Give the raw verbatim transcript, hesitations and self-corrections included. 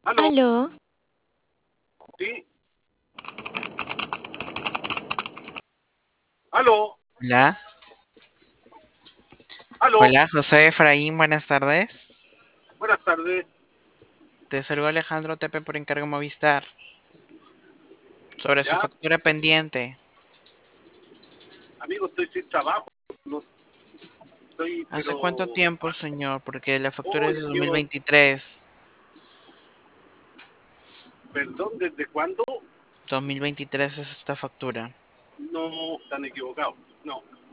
Aló, Aló, sí, aló, Hola, aló, hola, José Efraín, buenas tardes. buenas tardes. Te saluda Alejandro Tepe por encargo Movistar sobre su Ya, factura pendiente. amigo, estoy sin trabajo, no estoy, ¿Hace cuánto pero, tiempo, señor? Porque la factura es hoy de dos mil llevo, veintitrés. perdón, ¿desde cuándo? dos mil veintitrés es esta factura. No, están equivocados, no.